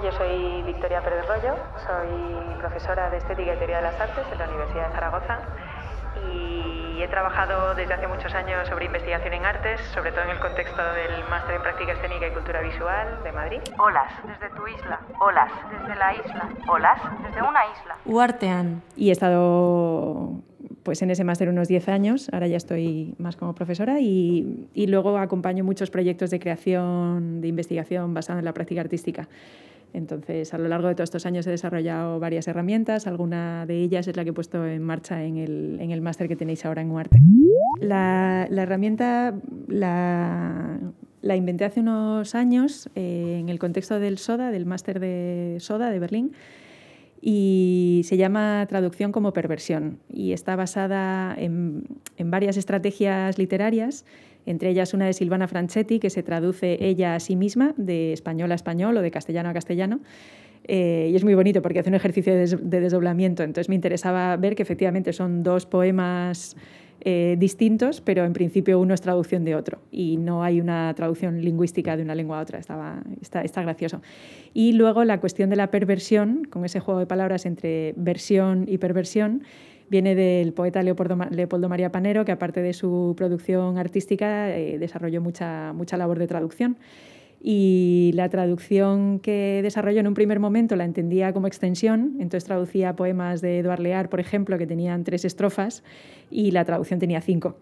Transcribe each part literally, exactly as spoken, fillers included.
yo soy Victoria Pérez Rollo, soy profesora de Estética y Teoría de las Artes en la Universidad de Zaragoza y he trabajado desde hace muchos años sobre investigación en artes, sobre todo en el contexto del Máster en Práctica Escénica y Cultura Visual de Madrid. Olas, desde tu isla. Olas, desde la isla. Olas, desde una isla. Uartean. Y he estado pues en ese máster unos diez años, ahora ya estoy más como profesora y, y luego acompaño muchos proyectos de creación, de investigación basada en la práctica artística. Entonces, a lo largo de todos estos años he desarrollado varias herramientas, alguna de ellas es la que he puesto en marcha en el, en el máster que tenéis ahora en UARTE. La, la herramienta la, la inventé hace unos años eh, en el contexto del SODA, del máster de SODA de Berlín, y se llama Traducción como Perversión y está basada en, en varias estrategias literarias, entre ellas una de Silvana Franchetti, que se traduce ella a sí misma de español a español o de castellano a castellano. Eh, y es muy bonito porque hace un ejercicio de, des- de desdoblamiento. Entonces me interesaba ver que efectivamente son dos poemas eh, distintos, pero en principio uno es traducción de otro y no hay una traducción lingüística de una lengua a otra. Estaba, está, está gracioso. Y luego la cuestión de la perversión, con ese juego de palabras entre versión y perversión, viene del poeta Leopoldo, Leopoldo María Panero, que aparte de su producción artística eh, desarrolló mucha, mucha labor de traducción. Y la traducción que desarrolló en un primer momento la entendía como extensión, entonces traducía poemas de Édouard Lear, por ejemplo, que tenían tres estrofas y la traducción tenía cinco.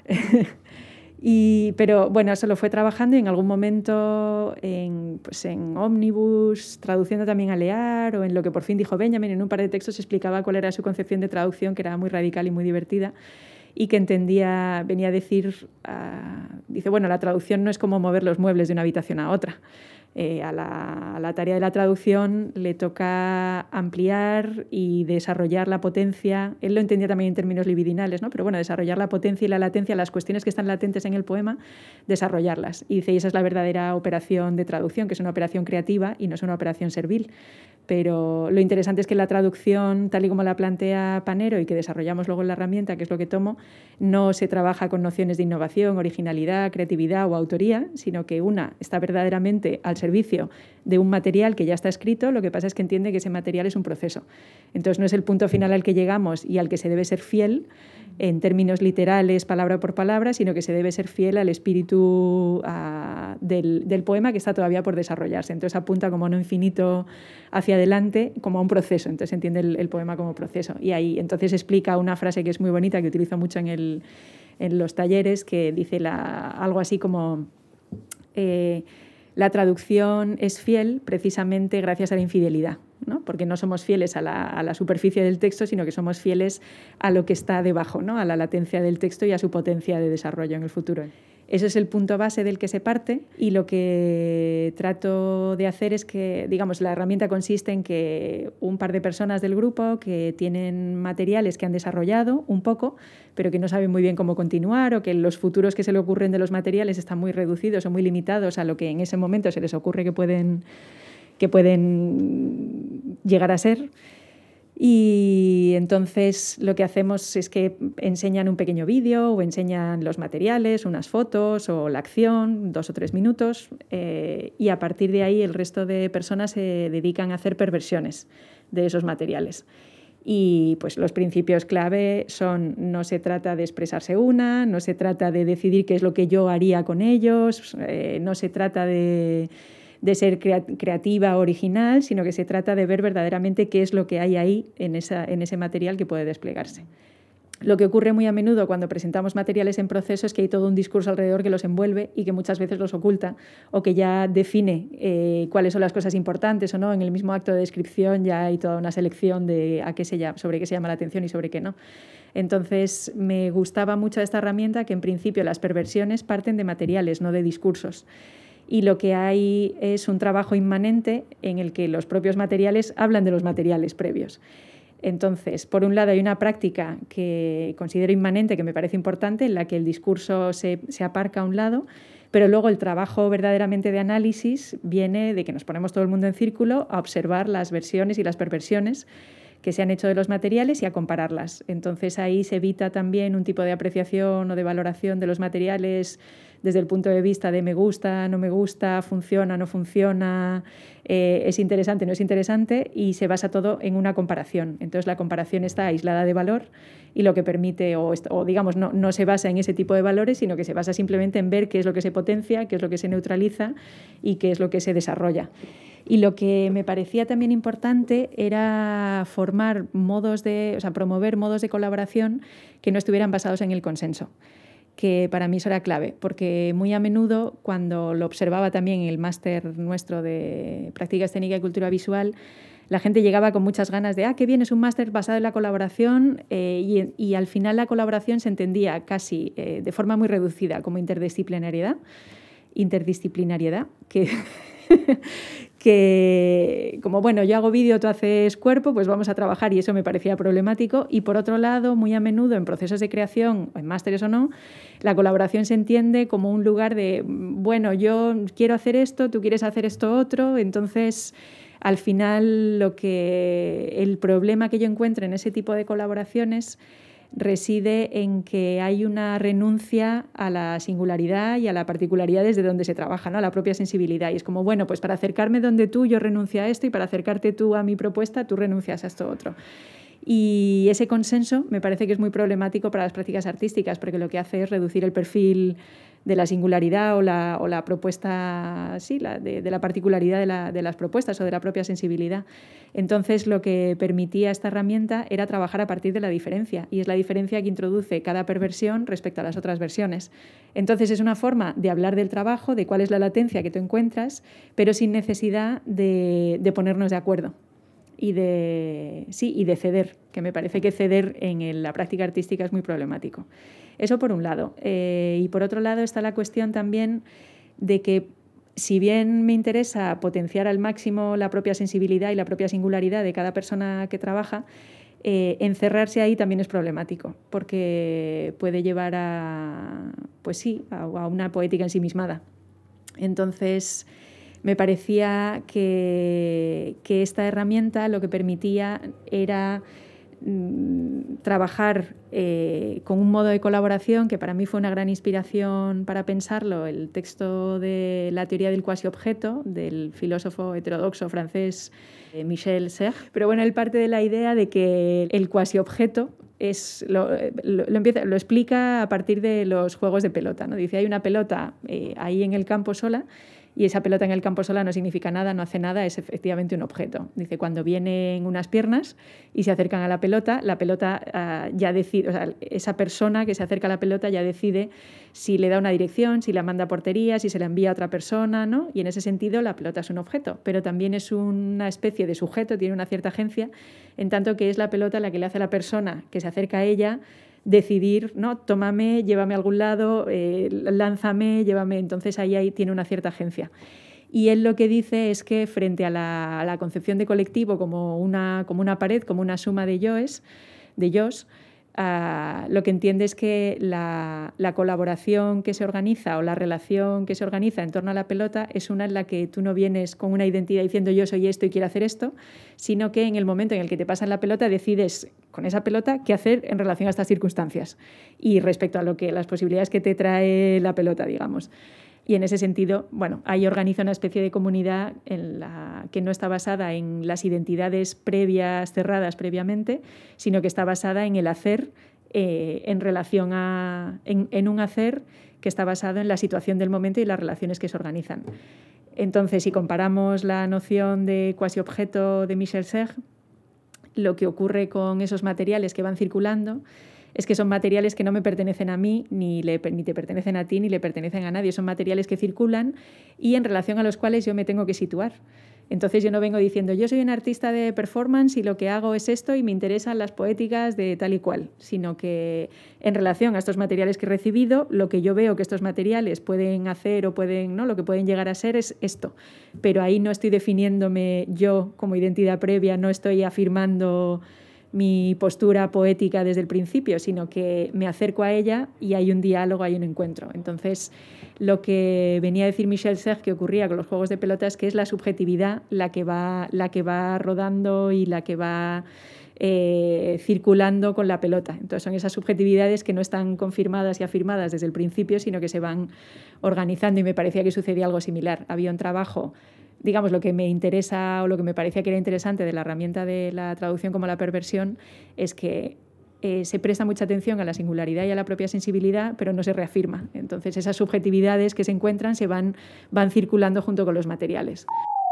Y, pero bueno, eso lo fue trabajando y en algún momento en, pues en Omnibus, traduciendo también a Lear, o en lo que por fin dijo Benjamin, en un par de textos explicaba cuál era su concepción de traducción, que era muy radical y muy divertida, y que entendía, venía a decir, uh, dice, bueno, la traducción no es como mover los muebles de una habitación a otra. Eh, a, la, a la tarea de la traducción le toca ampliar y desarrollar la potencia. Él lo entendía también en términos libidinales, ¿no? Pero bueno, desarrollar la potencia y la latencia, las cuestiones que están latentes en el poema, desarrollarlas. Y dice, y esa es la verdadera operación de traducción, que es una operación creativa y no es una operación servil. Pero lo interesante es que la traducción, tal y como la plantea Panero y que desarrollamos luego en la herramienta, que es lo que tomo, no se trabaja con nociones de innovación, originalidad, creatividad o autoría, sino que una está verdaderamente al servicio de un material que ya está escrito, lo que pasa es que entiende que ese material es un proceso. Entonces no es el punto final al que llegamos y al que se debe ser fiel en términos literales, palabra por palabra, sino que se debe ser fiel al espíritu uh, del, del poema que está todavía por desarrollarse. Entonces apunta como a un infinito hacia adelante, como a un proceso. Entonces entiende el, el poema como proceso. Y ahí entonces explica una frase que es muy bonita, que utilizo mucho en, el, en los talleres, que dice la, algo así como... Eh, la traducción es fiel precisamente gracias a la infidelidad, ¿no? Porque no somos fieles a la, a la superficie del texto, sino que somos fieles a lo que está debajo, ¿no? A la latencia del texto y a su potencia de desarrollo en el futuro. Ese es el punto base del que se parte y lo que trato de hacer es que, digamos, la herramienta consiste en que un par de personas del grupo que tienen materiales que han desarrollado un poco, pero que no saben muy bien cómo continuar o que los futuros que se le ocurren de los materiales están muy reducidos o muy limitados a lo que en ese momento se les ocurre que pueden, que pueden llegar a ser. Y entonces lo que hacemos es que enseñan un pequeño vídeo o enseñan los materiales, unas fotos o la acción, dos o tres minutos, eh, y a partir de ahí el resto de personas se dedican a hacer perversiones de esos materiales. Y pues los principios clave son: no se trata de expresarse una, no se trata de decidir qué es lo que yo haría con ellos, eh, no se trata de... de ser creativa, original, sino que se trata de ver verdaderamente qué es lo que hay ahí en, esa, en ese material que puede desplegarse. Lo que ocurre muy a menudo cuando presentamos materiales en proceso es que hay todo un discurso alrededor que los envuelve y que muchas veces los oculta o que ya define eh, cuáles son las cosas importantes o no. En el mismo acto de descripción ya hay toda una selección de a qué se llama, sobre qué se llama la atención y sobre qué no. Entonces me gustaba mucho esta herramienta, que en principio las perversiones parten de materiales, no de discursos. Y lo que hay es un trabajo inmanente en el que los propios materiales hablan de los materiales previos. Entonces, por un lado hay una práctica que considero inmanente, que me parece importante, en la que el discurso se, se aparca a un lado, pero luego el trabajo verdaderamente de análisis viene de que nos ponemos todo el mundo en círculo a observar las versiones y las perversiones que se han hecho de los materiales y a compararlas. Entonces ahí se evita también un tipo de apreciación o de valoración de los materiales desde el punto de vista de me gusta, no me gusta, funciona, no funciona, eh, es interesante, no es interesante, y se basa todo en una comparación. Entonces la comparación está aislada de valor y lo que permite, o, o digamos, no, no se basa en ese tipo de valores, sino que se basa simplemente en ver qué es lo que se potencia, qué es lo que se neutraliza y qué es lo que se desarrolla. Y lo que me parecía también importante era formar modos de, o sea, promover modos de colaboración que no estuvieran basados en el consenso, que para mí eso era clave, porque muy a menudo, cuando lo observaba también en el máster nuestro de Práctica Escénica y Cultura Visual, la gente llegaba con muchas ganas de, ah, qué bien, es un máster basado en la colaboración, eh, y, y al final la colaboración se entendía casi eh, de forma muy reducida como interdisciplinariedad, interdisciplinariedad, que... que como, bueno, yo hago vídeo, tú haces cuerpo, pues vamos a trabajar, y eso me parecía problemático. Y por otro lado, muy a menudo en procesos de creación, en másteres o no, la colaboración se entiende como un lugar de, bueno, yo quiero hacer esto, tú quieres hacer esto otro, entonces al final lo que, el problema que yo encuentro en ese tipo de colaboraciones reside en que hay una renuncia a la singularidad y a la particularidad desde donde se trabaja, ¿no? A la propia sensibilidad. Y es como, bueno, pues para acercarme donde tú, yo renuncio a esto, y para acercarte tú a mi propuesta, tú renuncias a esto otro. Y ese consenso me parece que es muy problemático para las prácticas artísticas, porque lo que hace es reducir el perfil de la singularidad o la, o la propuesta, sí, la, de, de la particularidad de, la, de las propuestas o de la propia sensibilidad. Entonces, lo que permitía esta herramienta era trabajar a partir de la diferencia, y es la diferencia que introduce cada perversión respecto a las otras versiones. Entonces, es una forma de hablar del trabajo, de cuál es la latencia que tú encuentras, pero sin necesidad de, de ponernos de acuerdo. Y de, sí, y de ceder, que me parece que ceder en el, la práctica artística es muy problemático. Eso por un lado. Eh, y por otro lado está la cuestión también de que, si bien me interesa potenciar al máximo la propia sensibilidad y la propia singularidad de cada persona que trabaja, eh, encerrarse ahí también es problemático, porque puede llevar a, pues sí, a, a una poética ensimismada. Entonces, me parecía que, que esta herramienta lo que permitía era mmm, trabajar eh, con un modo de colaboración que para mí fue una gran inspiración para pensarlo, el texto de La teoría del cuasi-objeto del filósofo heterodoxo francés eh, Michel Serres. Pero bueno, él parte de la idea de que el cuasi-objeto es, lo, lo, lo, empieza, lo explica a partir de los juegos de pelota, ¿no? Dice, hay una pelota eh, ahí en el campo sola, y esa pelota en el campo sola no significa nada, no hace nada, es efectivamente un objeto. Dice, cuando vienen unas piernas y se acercan a la pelota, la pelota uh, ya decide, o sea, esa persona que se acerca a la pelota ya decide si le da una dirección, si la manda a portería, si se la envía a otra persona, ¿no? Y en ese sentido la pelota es un objeto, pero también es una especie de sujeto, tiene una cierta agencia, en tanto que es la pelota la que le hace a la persona que se acerca a ella decidir, ¿no? Tómame, llévame a algún lado, eh, lánzame, llévame. Entonces ahí, ahí tiene una cierta agencia. Y él lo que dice es que frente a la, a la concepción de colectivo como una, como una pared, como una suma de yoes, de yos, Uh, lo que entiende es que la, la colaboración que se organiza o la relación que se organiza en torno a la pelota es una en la que tú no vienes con una identidad diciendo yo soy esto y quiero hacer esto, sino que en el momento en el que te pasan la pelota decides con esa pelota qué hacer en relación a estas circunstancias y respecto a lo que las posibilidades que te trae la pelota, digamos. Y en ese sentido, bueno, ahí organiza una especie de comunidad en la que no está basada en las identidades previas, cerradas previamente, sino que está basada en el hacer, eh, en relación a, en, en un hacer que está basado en la situación del momento y las relaciones que se organizan. Entonces, si comparamos la noción de cuasi-objeto de Michel Serres, lo que ocurre con esos materiales que van circulando es que son materiales que no me pertenecen a mí, ni, le, ni te pertenecen a ti, ni le pertenecen a nadie. Son materiales que circulan y en relación a los cuales yo me tengo que situar. Entonces yo no vengo diciendo yo soy un artista de performance y lo que hago es esto y me interesan las poéticas de tal y cual, sino que en relación a estos materiales que he recibido, lo que yo veo que estos materiales pueden hacer o pueden, ¿no? Lo que pueden llegar a ser es esto. Pero ahí no estoy definiéndome yo como identidad previa, no estoy afirmando mi postura poética desde el principio, sino que me acerco a ella y hay un diálogo, hay un encuentro. Entonces, lo que venía a decir Michel Serres que ocurría con los juegos de pelota es que es la subjetividad la que va, la que va rodando y la que va eh, circulando con la pelota. Entonces son esas subjetividades que no están confirmadas y afirmadas desde el principio, sino que se van organizando, y me parecía que sucedía algo similar. Había un trabajo, digamos, lo que me interesa o lo que me parecía que era interesante de la herramienta de la traducción como la perversión es que eh, se presta mucha atención a la singularidad y a la propia sensibilidad, pero no se reafirma. Entonces esas subjetividades que se encuentran se van, van circulando junto con los materiales.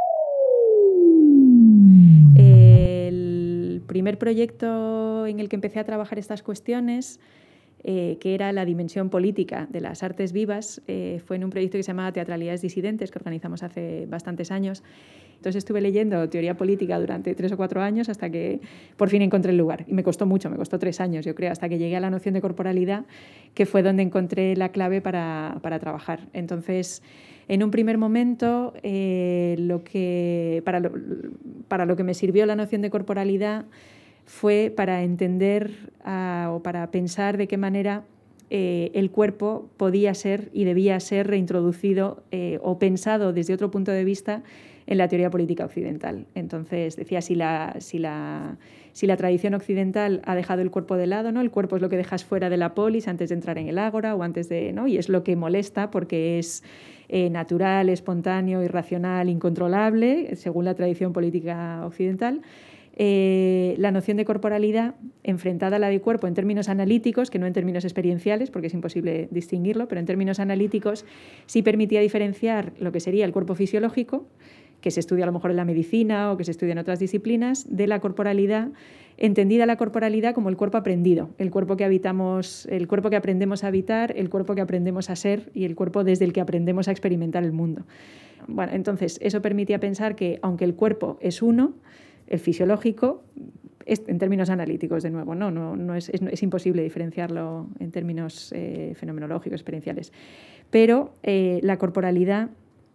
El primer proyecto en el que empecé a trabajar estas cuestiones, eh, que era la dimensión política de las artes vivas, eh, fue en un proyecto que se llamaba Teatralidades Disidentes, que organizamos hace bastantes años. Entonces estuve leyendo teoría política durante tres o cuatro años hasta que por fin encontré el lugar. Y me costó mucho, me costó tres años, yo creo, hasta que llegué a la noción de corporalidad, que fue donde encontré la clave para, para trabajar. Entonces, en un primer momento, eh, lo que, para, lo, para lo que me sirvió la noción de corporalidad fue para entender uh, o para pensar de qué manera eh, el cuerpo podía ser y debía ser reintroducido eh, o pensado desde otro punto de vista en la teoría política occidental. Entonces, decía, si la, si la, si la tradición occidental ha dejado el cuerpo de lado, ¿no? El cuerpo es lo que dejas fuera de la polis antes de entrar en el ágora o antes de, ¿no? Y es lo que molesta porque es eh, natural, espontáneo, irracional, incontrolable, según la tradición política occidental. Eh, la noción de corporalidad enfrentada a la de cuerpo en términos analíticos, que no en términos experienciales, porque es imposible distinguirlo, pero en términos analíticos sí permitía diferenciar lo que sería el cuerpo fisiológico, que se estudia a lo mejor en la medicina o que se estudia en otras disciplinas, de la corporalidad, entendida la corporalidad como el cuerpo aprendido, el cuerpo que habitamos, el cuerpo que aprendemos a habitar, el cuerpo que aprendemos a ser y el cuerpo desde el que aprendemos a experimentar el mundo. Bueno, entonces, eso permitía pensar que, aunque el cuerpo es uno, el fisiológico, es, en términos analíticos, de nuevo, no, no, no es, es, es imposible diferenciarlo en términos eh, fenomenológicos, experienciales. Pero eh, la corporalidad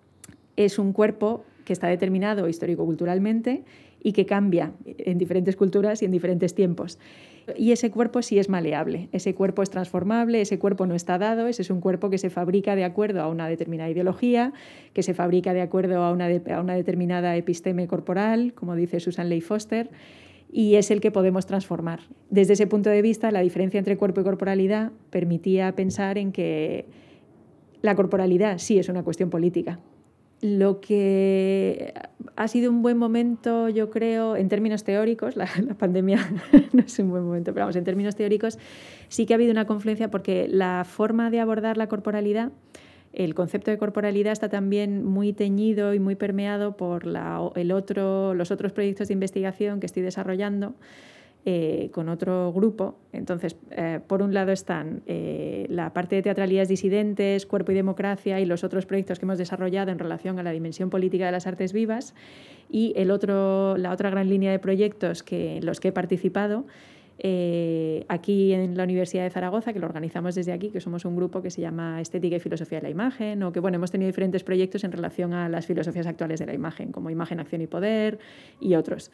es un cuerpo que está determinado histórico-culturalmente y que cambia en diferentes culturas y en diferentes tiempos. Y ese cuerpo sí es maleable, ese cuerpo es transformable, ese cuerpo no está dado, ese es un cuerpo que se fabrica de acuerdo a una determinada ideología, que se fabrica de acuerdo a una, de, a una determinada episteme corporal, como dice Susan Leigh Foster, y es el que podemos transformar. Desde ese punto de vista, la diferencia entre cuerpo y corporalidad permitía pensar en que la corporalidad sí es una cuestión política. Lo que ha sido un buen momento, yo creo, en términos teóricos, la, la pandemia no es un buen momento, pero vamos, en términos teóricos sí que ha habido una confluencia porque la forma de abordar la corporalidad, el concepto de corporalidad está también muy teñido y muy permeado por la, el otro, los otros proyectos de investigación que estoy desarrollando Eh, con otro grupo. Entonces, eh, por un lado están eh, la parte de teatralidades disidentes, cuerpo y democracia y los otros proyectos que hemos desarrollado en relación a la dimensión política de las artes vivas, y el otro, la otra gran línea de proyectos que, en los que he participado eh, aquí en la Universidad de Zaragoza, que lo organizamos desde aquí, que somos un grupo que se llama Estética y Filosofía de la Imagen, o que bueno, hemos tenido diferentes proyectos en relación a las filosofías actuales de la imagen, como Imagen, Acción y Poder y otros.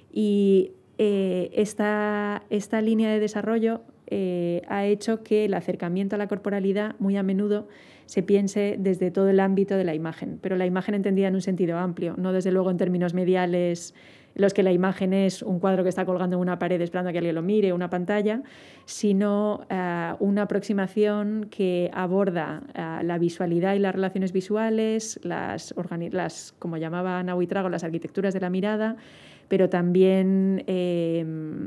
Y Eh, esta, esta línea de desarrollo eh, ha hecho que el acercamiento a la corporalidad muy a menudo se piense desde todo el ámbito de la imagen, pero la imagen entendida en un sentido amplio, no desde luego en términos mediales, en los que la imagen es un cuadro que está colgando en una pared esperando a que alguien lo mire, una pantalla, sino uh, una aproximación que aborda uh, la visualidad y las relaciones visuales, las, las como llamaba Ana Buitrago, las arquitecturas de la mirada, pero también eh,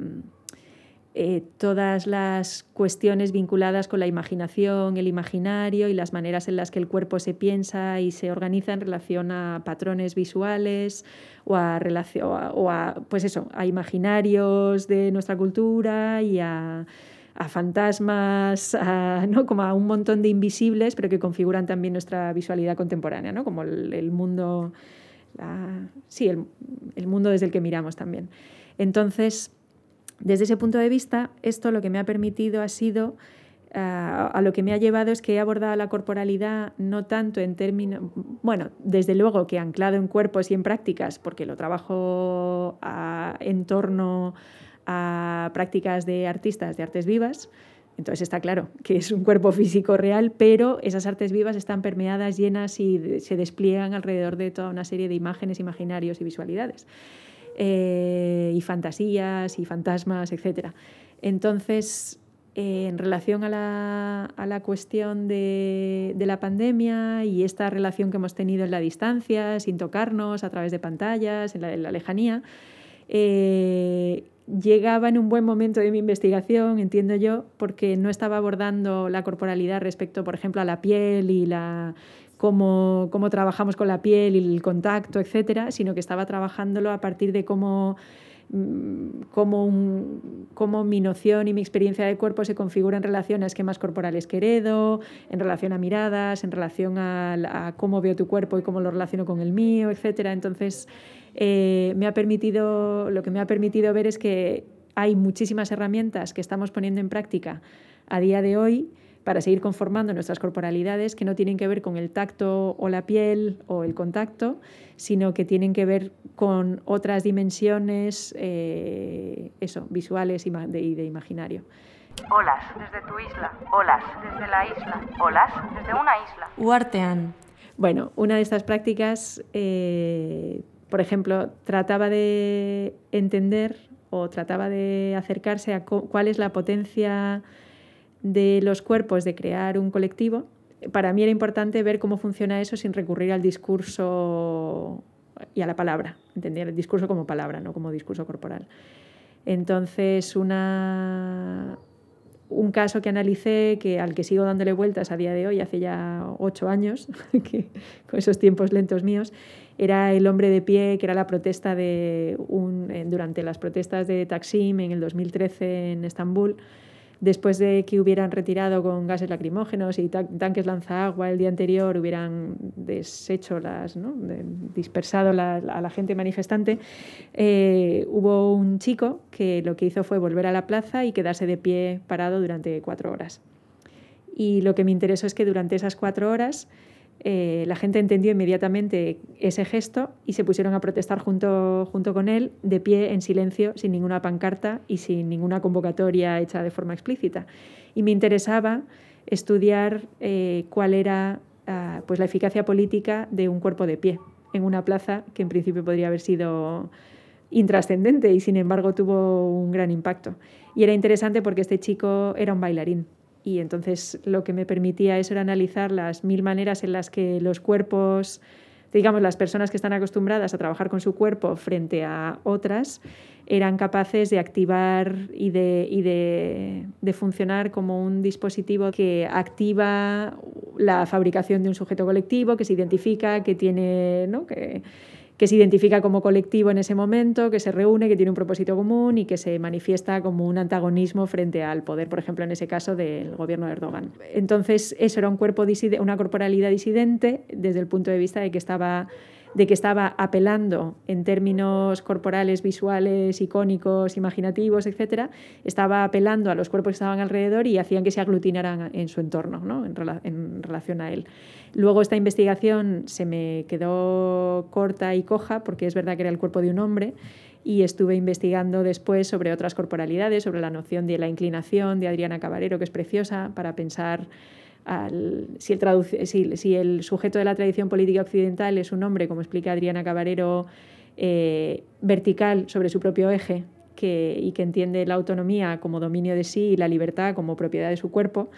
eh, todas las cuestiones vinculadas con la imaginación, el imaginario y las maneras en las que el cuerpo se piensa y se organiza en relación a patrones visuales o a, relación, o a, o a, pues eso, a imaginarios de nuestra cultura y a, a fantasmas, a, ¿no? Como a un montón de invisibles, pero que configuran también nuestra visualidad contemporánea, ¿no? Como el, el mundo... La, sí, el, el mundo desde el que miramos también. Entonces, desde ese punto de vista, esto lo que me ha permitido ha sido, uh, a lo que me ha llevado es que he abordado la corporalidad no tanto en términos, bueno, desde luego que anclado en cuerpos y en prácticas, porque lo trabajo a, en torno a prácticas de artistas, de artes vivas. Entonces está claro que es un cuerpo físico real, pero esas artes vivas están permeadas, llenas y se despliegan alrededor de toda una serie de imágenes, imaginarios y visualidades. eh, y fantasías y fantasmas, etcétera. Entonces, eh, en relación a la, a la cuestión de, de la pandemia y esta relación que hemos tenido en la distancia, sin tocarnos, a través de pantallas, en la, en la lejanía, eh, llegaba en un buen momento de mi investigación, entiendo yo, porque no estaba abordando la corporalidad respecto, por ejemplo, a la piel y la, cómo, cómo trabajamos con la piel y el contacto, etcétera, sino que estaba trabajándolo a partir de cómo, cómo, un, cómo mi noción y mi experiencia de cuerpo se configura en relación a esquemas corporales que heredo, en relación a miradas, en relación a, a cómo veo tu cuerpo y cómo lo relaciono con el mío, etcétera. Entonces, Eh, me ha permitido, lo que me ha permitido ver es que hay muchísimas herramientas que estamos poniendo en práctica a día de hoy para seguir conformando nuestras corporalidades que no tienen que ver con el tacto o la piel o el contacto, sino que tienen que ver con otras dimensiones eh, eso, visuales y de, y de imaginario. Olas, desde tu isla. Olas, desde la isla. Olas, desde una isla. Uartean. Bueno, una de estas prácticas... Eh, Por ejemplo, trataba de entender o trataba de acercarse a cuál es la potencia de los cuerpos de crear un colectivo. Para mí era importante ver cómo funciona eso sin recurrir al discurso y a la palabra. Entendía el discurso como palabra, no como discurso corporal. Entonces, una, un caso que analicé, que, al que sigo dándole vueltas a día de hoy, hace ya ocho años, que, con esos tiempos lentos míos, era el hombre de pie, que era la protesta de un, durante las protestas de Taksim en el dos mil trece en Estambul, después de que hubieran retirado con gases lacrimógenos y ta- tanques lanzaagua el día anterior, hubieran deshecho las, ¿no? de, dispersado la, a la gente manifestante, eh, hubo un chico que lo que hizo fue volver a la plaza y quedarse de pie parado durante cuatro horas. Y lo que me interesó es que durante esas cuatro horas Eh, la gente entendió inmediatamente ese gesto y se pusieron a protestar junto, junto con él, de pie, en silencio, sin ninguna pancarta y sin ninguna convocatoria hecha de forma explícita. Y me interesaba estudiar eh, cuál era uh, pues la eficacia política de un cuerpo de pie en una plaza que en principio podría haber sido intrascendente y sin embargo tuvo un gran impacto. Y era interesante porque este chico era un bailarín. Y entonces lo que me permitía eso era analizar las mil maneras en las que los cuerpos, digamos, las personas que están acostumbradas a trabajar con su cuerpo frente a otras, eran capaces de activar y de, y de, de funcionar como un dispositivo que activa la fabricación de un sujeto colectivo, que se identifica, que tiene, ¿no? que, que se identifica como colectivo en ese momento, que se reúne, que tiene un propósito común y que se manifiesta como un antagonismo frente al poder, por ejemplo, en ese caso del gobierno de Erdogan. Entonces, eso era un cuerpo diside- una corporalidad disidente desde el punto de vista de que estaba de que estaba apelando en términos corporales, visuales, icónicos, imaginativos, etcétera, estaba apelando a los cuerpos que estaban alrededor y hacían que se aglutinaran en su entorno, ¿no? en, rela- en relación a él. Luego esta investigación se me quedó corta y coja porque es verdad que era el cuerpo de un hombre y estuve investigando después sobre otras corporalidades, sobre la noción de la inclinación de Adriana Cabarero, que es preciosa, para pensar Al, si, el traduc- si, si el sujeto de la tradición política occidental es un hombre, como explica Adriana Cabarero, eh, vertical sobre su propio eje que, y que entiende la autonomía como dominio de sí y la libertad como propiedad de su cuerpo,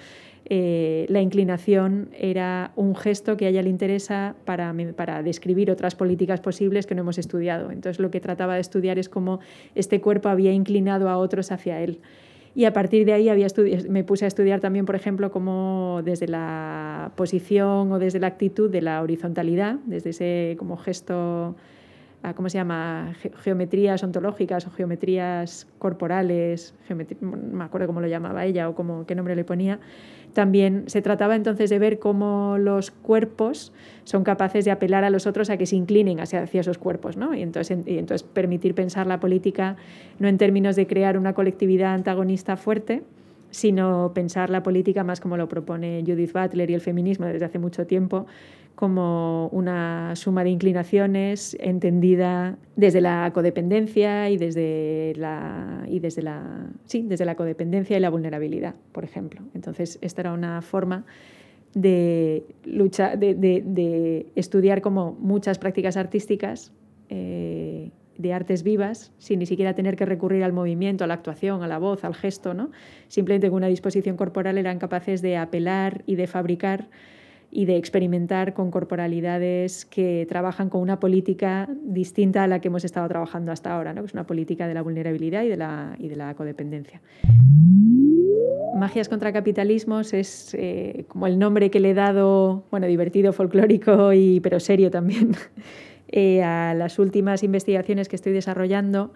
eh, la inclinación era un gesto que a ella le interesa para, para describir otras políticas posibles que no hemos estudiado. Entonces lo que trataba de estudiar es cómo este cuerpo había inclinado a otros hacia él. Y a partir de ahí había estudi- me puse a estudiar también, por ejemplo, cómo desde la posición o desde la actitud de la horizontalidad, desde ese como gesto, ¿cómo se llama? Ge- geometrías ontológicas o geometrías corporales, geometría, no me acuerdo cómo lo llamaba ella o cómo, qué nombre le ponía. También se trataba entonces de ver cómo los cuerpos son capaces de apelar a los otros a que se inclinen hacia, hacia esos cuerpos, ¿no? Y entonces, y entonces permitir pensar la política no en términos de crear una colectividad antagonista fuerte, sino pensar la política más como lo propone Judith Butler y el feminismo desde hace mucho tiempo, como una suma de inclinaciones entendida desde la codependencia y desde la, y desde la, sí, desde la codependencia y la vulnerabilidad, por ejemplo. Entonces, esta era una forma de, lucha, de, de, de estudiar como muchas prácticas artísticas eh, de artes vivas, sin ni siquiera tener que recurrir al movimiento, a la actuación, a la voz, al gesto, ¿no? Simplemente con una disposición corporal eran capaces de apelar y de fabricar y de experimentar con corporalidades que trabajan con una política distinta a la que hemos estado trabajando hasta ahora, ¿no? Que es una política de la vulnerabilidad y de la, y de la codependencia. Magias contra capitalismos es eh, como el nombre que le he dado, bueno, divertido, folclórico, y, pero serio también, eh, a las últimas investigaciones que estoy desarrollando,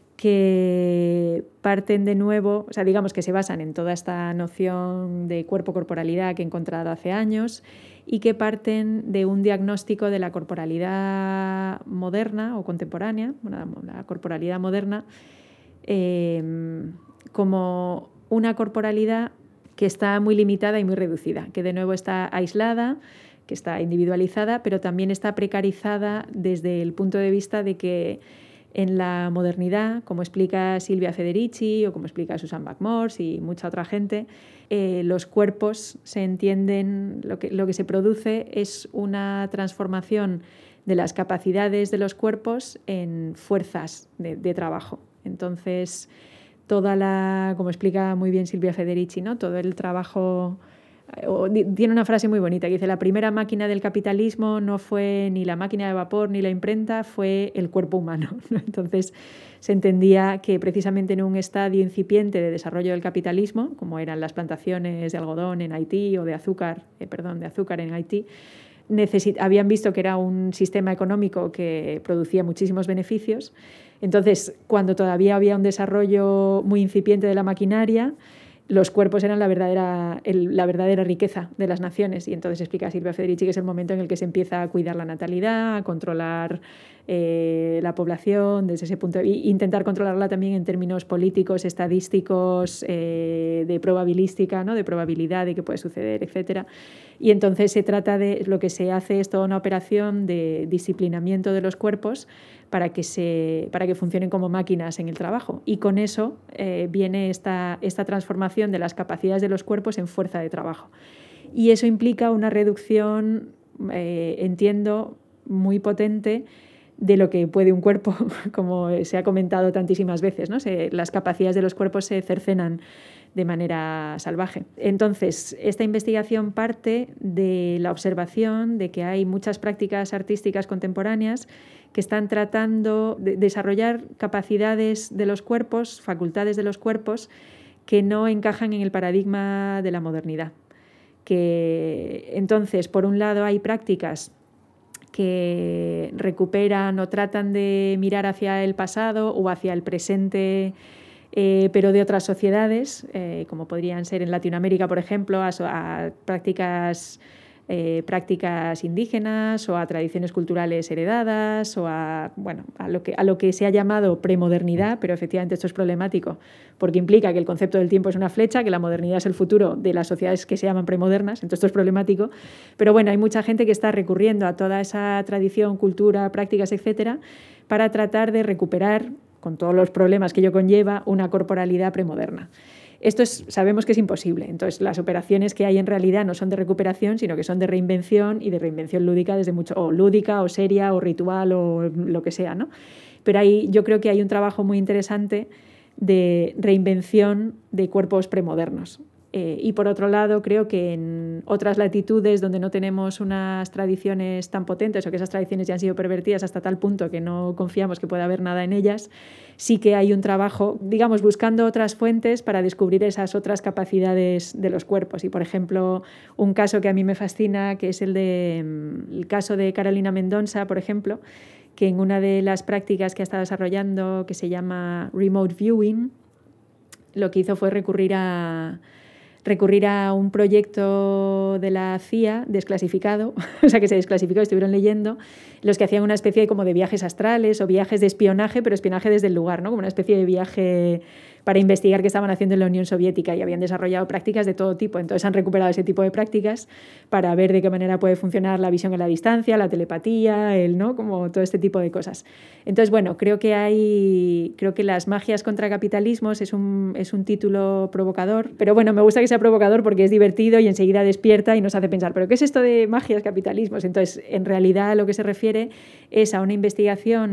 que parten de nuevo, o sea, digamos que se basan en toda esta noción de cuerpo-corporalidad que he encontrado hace años y que parten de un diagnóstico de la corporalidad moderna o contemporánea, bueno, la corporalidad moderna, eh, como una corporalidad que está muy limitada y muy reducida, que de nuevo está aislada, que está individualizada, pero también está precarizada desde el punto de vista de que en la modernidad, como explica Silvia Federici o como explica Susan Buck-Morss y mucha otra gente, eh, los cuerpos se entienden, lo que, lo que se produce es una transformación de las capacidades de los cuerpos en fuerzas de, de trabajo. Entonces, toda la, como explica muy bien Silvia Federici, ¿no? Todo el trabajo... Tiene una frase muy bonita que dice: la primera máquina del capitalismo no fue ni la máquina de vapor ni la imprenta, fue el cuerpo humano. Entonces se entendía que precisamente en un estadio incipiente de desarrollo del capitalismo, como eran las plantaciones de algodón en Haití o de azúcar, eh, perdón, de azúcar en Haití, necesit- habían visto que era un sistema económico que producía muchísimos beneficios. Entonces, cuando todavía había un desarrollo muy incipiente de la maquinaria, los cuerpos eran la verdadera, el, la verdadera riqueza de las naciones. Y entonces explica Silvia Federici que es el momento en el que se empieza a cuidar la natalidad, a controlar eh, la población desde ese punto de vista, intentar controlarla también en términos políticos, estadísticos, eh, de probabilística, ¿no? De probabilidad de que puede suceder, etcétera. Y entonces se trata de, lo que se hace es toda una operación de disciplinamiento de los cuerpos para que, se, para que funcionen como máquinas en el trabajo. Y con eso eh, viene esta, esta transformación de las capacidades de los cuerpos en fuerza de trabajo. Y eso implica una reducción, eh, entiendo, muy potente de lo que puede un cuerpo, como se ha comentado tantísimas veces, ¿no? Se, las capacidades de los cuerpos se cercenan de manera salvaje. Entonces, esta investigación parte de la observación de que hay muchas prácticas artísticas contemporáneas que están tratando de desarrollar capacidades de los cuerpos, facultades de los cuerpos, que no encajan en el paradigma de la modernidad. Que, entonces, por un lado, hay prácticas que recuperan o tratan de mirar hacia el pasado o hacia el presente, eh, pero de otras sociedades, eh, como podrían ser en Latinoamérica, por ejemplo, a, a prácticas... Eh, prácticas indígenas o a tradiciones culturales heredadas o a, bueno, a, lo que, a lo que se ha llamado premodernidad, pero efectivamente esto es problemático porque implica que el concepto del tiempo es una flecha, que la modernidad es el futuro de las sociedades que se llaman premodernas, entonces esto es problemático, pero bueno, hay mucha gente que está recurriendo a toda esa tradición, cultura, prácticas, etcétera, para tratar de recuperar, con todos los problemas que ello conlleva, una corporalidad premoderna. Esto es, sabemos que es imposible. Entonces, las operaciones que hay en realidad no son de recuperación, sino que son de reinvención y de reinvención lúdica desde mucho, o lúdica, o seria, o ritual, o lo que sea, ¿no? Pero ahí yo creo que hay un trabajo muy interesante de reinvención de cuerpos premodernos. Eh, y por otro lado, creo que en otras latitudes donde no tenemos unas tradiciones tan potentes o que esas tradiciones ya han sido pervertidas hasta tal punto que no confiamos que pueda haber nada en ellas, sí que hay un trabajo, digamos, buscando otras fuentes para descubrir esas otras capacidades de los cuerpos. Y, por ejemplo, un caso que a mí me fascina, que es el, de, el caso de Carolina Mendonça, por ejemplo, que en una de las prácticas que ha estado desarrollando, que se llama Remote Viewing, lo que hizo fue recurrir a... recurrir a un proyecto de la C I A desclasificado, o sea que se desclasificó, estuvieron leyendo, los que hacían una especie como de viajes astrales o viajes de espionaje, pero espionaje desde el lugar, ¿no? Como una especie de viaje para investigar qué estaban haciendo en la Unión Soviética y habían desarrollado prácticas de todo tipo. Entonces han recuperado ese tipo de prácticas para ver de qué manera puede funcionar la visión a la distancia, la telepatía, el, ¿no? Como todo este tipo de cosas. Entonces, bueno, creo que hay, creo que Las magias contra capitalismos es un, es un título provocador, pero bueno, me gusta que sea provocador porque es divertido y enseguida despierta y nos hace pensar, ¿pero qué es esto de magias, capitalismos? Entonces, en realidad lo que se refiere es a una investigación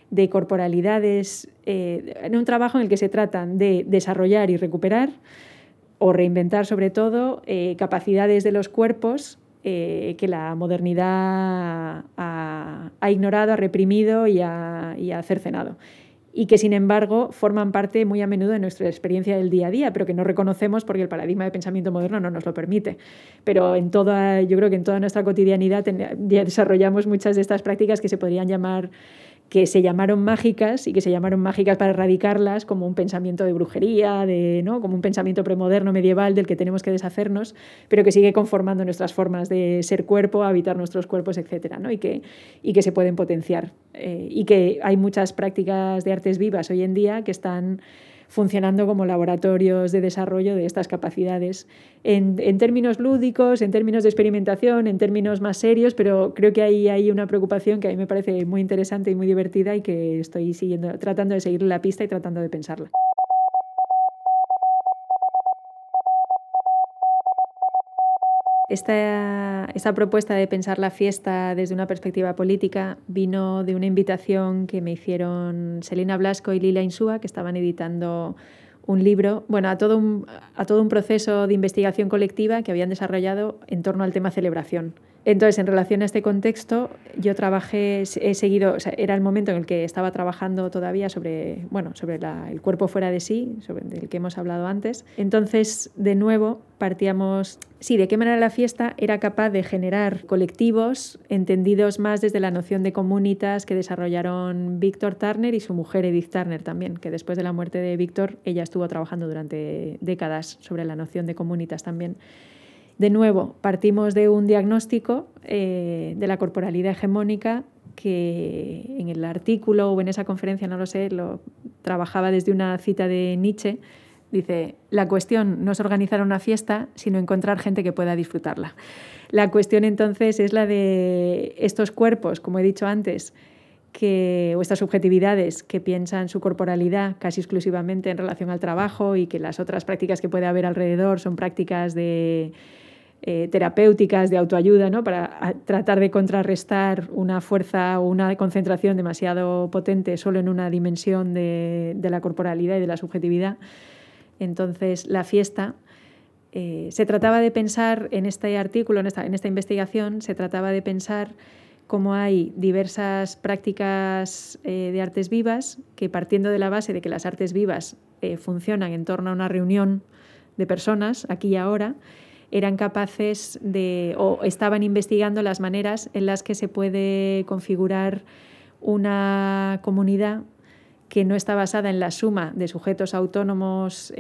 de corporalidades, eh, en un trabajo en el que se tratan de desarrollar y recuperar, o reinventar sobre todo, eh, capacidades de los cuerpos eh, que la modernidad ha, ha ignorado, ha reprimido y ha, y ha cercenado. Y que, sin embargo, forman parte muy a menudo de nuestra experiencia del día a día, pero que no reconocemos porque el paradigma de pensamiento moderno no nos lo permite. Pero en toda, yo creo que en toda nuestra cotidianidad ten, ya desarrollamos muchas de estas prácticas que se podrían llamar, que se llamaron mágicas y que se llamaron mágicas para erradicarlas, como un pensamiento de brujería, de, ¿no? como un pensamiento premoderno medieval del que tenemos que deshacernos, pero que sigue conformando nuestras formas de ser cuerpo, habitar nuestros cuerpos, etcétera, ¿no? y, que, y que se pueden potenciar. Eh, y que hay muchas prácticas de artes vivas hoy en día que están funcionando como laboratorios de desarrollo de estas capacidades en, en términos lúdicos, en términos de experimentación, en términos más serios, pero creo que hay, hay una preocupación que a mí me parece muy interesante y muy divertida y que estoy siguiendo, tratando de seguir la pista y tratando de pensarla. Esta, esta propuesta de pensar la fiesta desde una perspectiva política vino de una invitación que me hicieron Selina Blasco y Lila Insúa, que estaban editando un libro, bueno, a todo un, a todo un proceso de investigación colectiva que habían desarrollado en torno al tema celebración. Entonces, en relación a este contexto, yo trabajé, he seguido, o sea, era el momento en el que estaba trabajando todavía sobre, bueno, sobre la, el cuerpo fuera de sí, sobre el que hemos hablado antes. Entonces, de nuevo, partíamos, sí, de qué manera la fiesta era capaz de generar colectivos entendidos más desde la noción de comunitas que desarrollaron Víctor Turner y su mujer Edith Turner también, que después de la muerte de Víctor, ella estuvo trabajando durante décadas sobre la noción de comunitas también. De nuevo, partimos de un diagnóstico eh, de la corporalidad hegemónica que en el artículo o en esa conferencia, no lo sé, lo trabajaba desde una cita de Nietzsche. Dice, la cuestión no es organizar una fiesta, sino encontrar gente que pueda disfrutarla. La cuestión entonces es la de estos cuerpos, como he dicho antes, que, o estas subjetividades que piensan su corporalidad casi exclusivamente en relación al trabajo y que las otras prácticas que puede haber alrededor son prácticas de... Eh, terapéuticas de autoayuda, ¿no? Para a, tratar de contrarrestar una fuerza o una concentración demasiado potente solo en una dimensión de, de la corporalidad y de la subjetividad. Entonces, la fiesta, eh, se trataba de pensar en este artículo, en esta, en esta investigación, se trataba de pensar cómo hay diversas prácticas eh, de artes vivas que, partiendo de la base de que las artes vivas eh, funcionan en torno a una reunión de personas, aquí y ahora, eran capaces de, o estaban investigando las maneras en las que se puede configurar una comunidad que no está basada en la suma de sujetos autónomos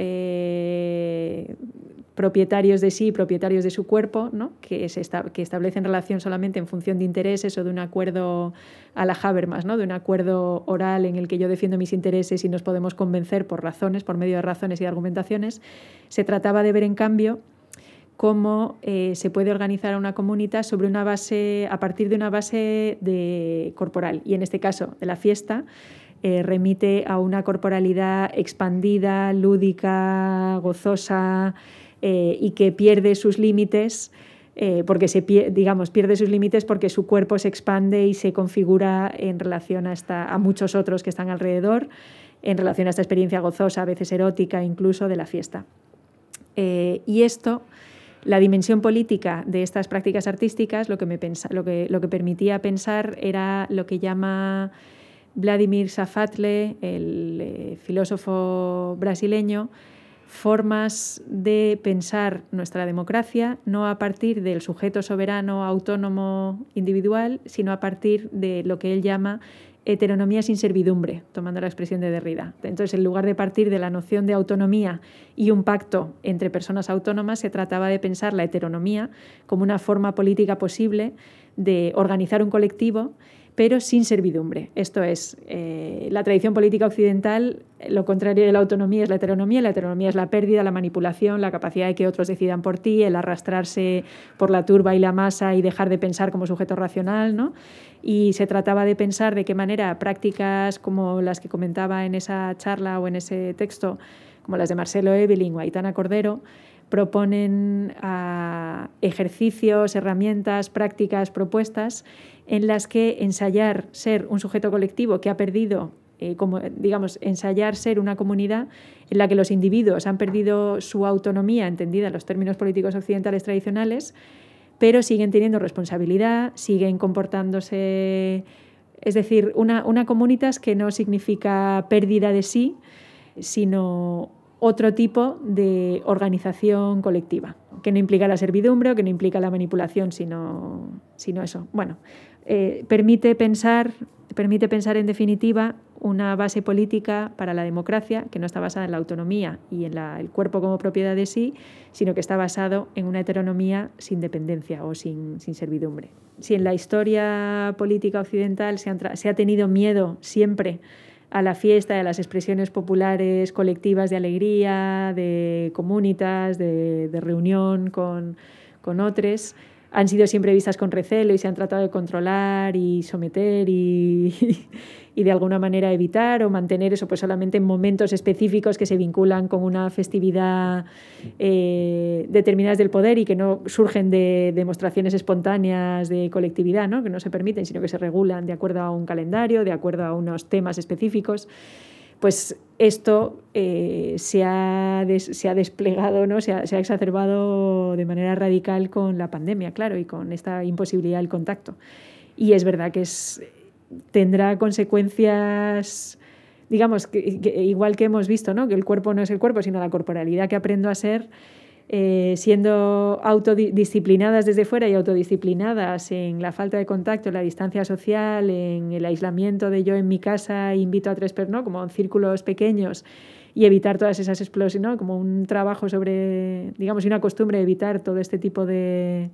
eh, propietarios de sí, propietarios de su cuerpo, ¿no? que, se esta, que establecen relación solamente en función de intereses o de un acuerdo a la Habermas, ¿no? de un acuerdo oral en el que yo defiendo mis intereses y nos podemos convencer por razones, por medio de razones y de argumentaciones. Se trataba de ver, en cambio, cómo eh, se puede organizar una comunidad sobre una base, a partir de una base de, corporal. Y en este caso, de la fiesta, eh, remite a una corporalidad expandida, lúdica, gozosa, eh, y que pierde sus límites, eh, porque se digamos, pierde sus límites porque su cuerpo se expande y se configura en relación a, esta, a muchos otros que están alrededor, en relación a esta experiencia gozosa, a veces erótica, incluso de la fiesta. Eh, y esto... La dimensión política de estas prácticas artísticas lo que, me pensa, lo que, lo que permitía pensar era lo que llama Vladimir Safatle, el eh, filósofo brasileño, formas de pensar nuestra democracia no a partir del sujeto soberano, autónomo, individual, sino a partir de lo que él llama heteronomía sin servidumbre, tomando la expresión de Derrida. Entonces, en lugar de partir de la noción de autonomía y un pacto entre personas autónomas, se trataba de pensar la heteronomía como una forma política posible de organizar un colectivo, pero sin servidumbre. Esto es, eh, la tradición política occidental, lo contrario de la autonomía es la heteronomía, la heteronomía es la pérdida, la manipulación, la capacidad de que otros decidan por ti, el arrastrarse por la turba y la masa y dejar de pensar como sujeto racional, ¿no? Y se trataba de pensar de qué manera prácticas como las que comentaba en esa charla o en ese texto, como las de Marcelo Evelyn o Aitana Cordero, proponen a ejercicios, herramientas, prácticas, propuestas en las que ensayar ser un sujeto colectivo que ha perdido, eh, como, digamos, ensayar ser una comunidad en la que los individuos han perdido su autonomía, entendida en los términos políticos occidentales tradicionales, pero siguen teniendo responsabilidad, siguen comportándose... Es decir, una, una comunitas que no significa pérdida de sí, sino otro tipo de organización colectiva, que no implica la servidumbre o que no implica la manipulación, sino, sino eso. Bueno, eh, permite pensar, permite pensar en definitiva una base política para la democracia que no está basada en la autonomía y en la, el cuerpo como propiedad de sí, sino que está basado en una heteronomía sin dependencia o sin, sin servidumbre. Si en la historia política occidental se, han, se ha tenido miedo siempre a la fiesta y a las expresiones populares colectivas de alegría, de comunitas, de, de reunión con, con otros, han sido siempre vistas con recelo y se han tratado de controlar y someter y, y de alguna manera evitar o mantener eso pues solamente en momentos específicos que se vinculan con una festividad eh, determinadas del poder y que no surgen de demostraciones espontáneas de colectividad, ¿no? Que no se permiten, sino que se regulan de acuerdo a un calendario, de acuerdo a unos temas específicos. Pues esto eh, se, ha des, se ha desplegado, ¿no? se, ha, se ha exacerbado de manera radical con la pandemia, claro, y con esta imposibilidad del contacto. Y es verdad que es, tendrá consecuencias, digamos, que, que igual que hemos visto, ¿no? Que el cuerpo no es el cuerpo, sino la corporalidad que aprendo a ser, eh, siendo autodisciplinadas desde fuera y autodisciplinadas en la falta de contacto, en la distancia social, en el aislamiento de yo en mi casa invito a tres personas, ¿no? Como en círculos pequeños y evitar todas esas explosiones, ¿no? Como un trabajo sobre, digamos, y una costumbre de evitar todo este tipo de,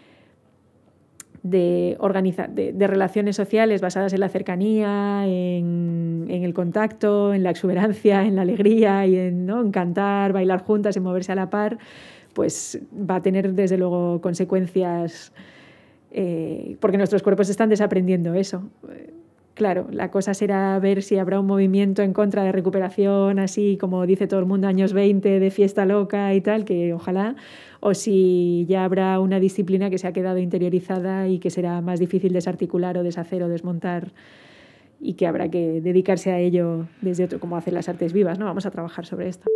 de, organiza, de, de relaciones sociales basadas en la cercanía, en, en el contacto, en la exuberancia, en la alegría y en, ¿no? en cantar, bailar juntas, en moverse a la par, pues va a tener desde luego consecuencias eh, porque nuestros cuerpos están desaprendiendo eso. Claro, la cosa será ver si habrá un movimiento en contra de recuperación, así como dice todo el mundo, años veinte de fiesta loca y tal, que ojalá, o si ya habrá una disciplina que se ha quedado interiorizada y que será más difícil desarticular o deshacer o desmontar y que habrá que dedicarse a ello desde otro, como hacen las artes vivas, ¿no? Vamos a trabajar sobre esto.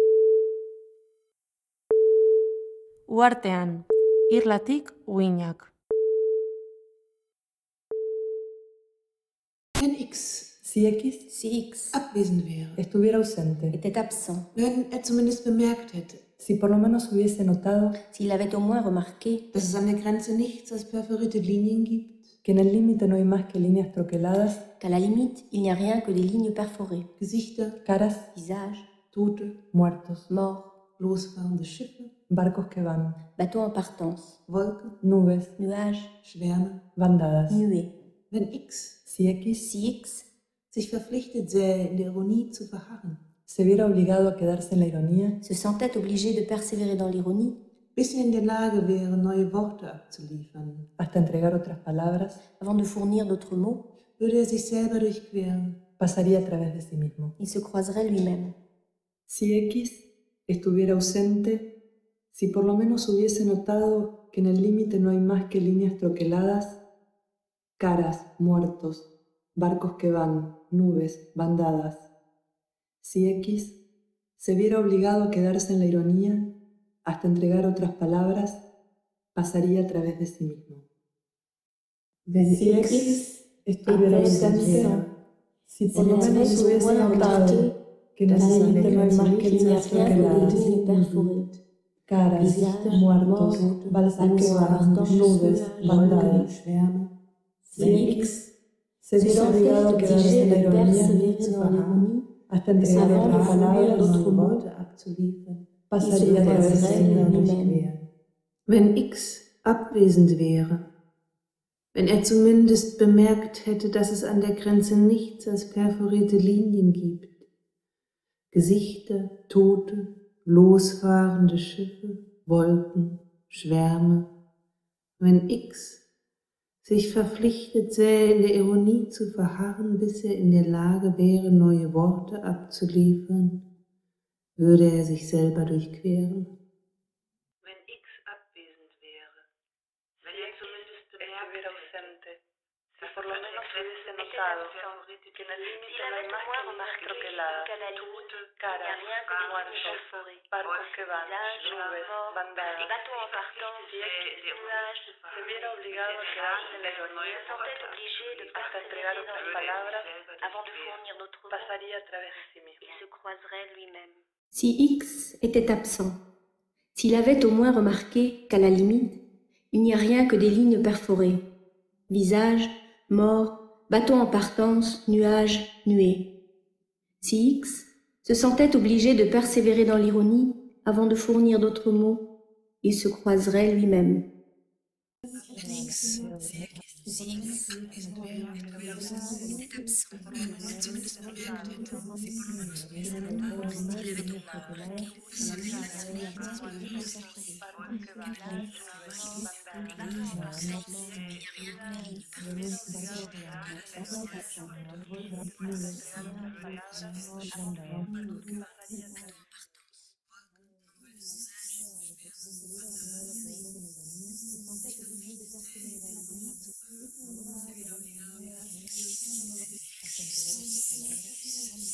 Uartean, irlatik uinak. Wenn X, Si X si X abwesend wäre, estuviera ausente, était absent, wenn er zumindest bemerkt hätte, si por lo menos hubiese notado s'il avait au moins remarqué dass es an der Grenze nichts als perforierte Linien gibt, que en el límite no hay más que líneas troqueladas, qu'à la limite, il n'y a rien que des lignes perforées, Gesichter, caras, visages, Tote, muertos, morts, losfahrende Schiffe, barcos que van, bateaux en partance, Wolken, nubes, nuages, Schwärme. bandadas. nuées. Wenn X Si X Si X sich verpflichtet sähe, in der Ironie zu verharren, se viera obligado a quedarse en la ironía, se sentait obligé de persévérer dans l'ironie, bis er in der Lage wäre, neue Worte abzuliefern, hasta entregar otras palabras, avant de fournir d'autres mots, würde er sich selber durchqueren. pasaría a través de sí mismo. il se croiserait lui-même. Si X estuviera ausente, si por lo menos hubiese notado que en el límite no hay más que líneas troqueladas, caras, muertos, barcos que van, nubes, bandadas. Si X se viera obligado a quedarse en la ironía, hasta entregar otras palabras, pasaría a través de sí mismo. Si X estuviera ausente, si por lo menos hubiese notado que en el límite no hay más que líneas troqueladas, caras, muertos, balsas que van, nubes, bandadas. Schwärme. Si X se viera obligado a quedarse en la ironía, hasta entregar otras palabras, neue Worte abzuliefern, pasaría a través de sí mismo. wenn X abwesend wäre, wenn er zumindest bemerkt hätte, dass es an der Grenze nichts als perforierte Linien gibt, Gesichter, Tote, losfahrende Schiffe, Wolken, Schwärme, wenn X sich verpflichtet sähe, in der Ironie zu verharren, bis er in der Lage wäre, neue Worte abzuliefern, würde er sich selber durchqueren. estuviera ausente, si por lo menos hubiese notado que en el límite no hay más que líneas troqueladas, caras, muertos, barcos que van, nubes, bandadas. Si X se viera obligado a quedarse en la ironía hasta entregar otras palabras, pasaría a través de sí mismo. Si X était absent, s'il avait au moins remarqué qu'à la limite, il n'y a rien que des lignes perforées, visage, mort, bateau en partance, nuage, nuée. Si X se sentait obligé de persévérer dans l'ironie avant de fournir d'autres mots, il se croiserait lui-même.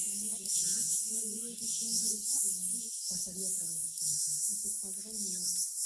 Pasaría a través de sí mismo.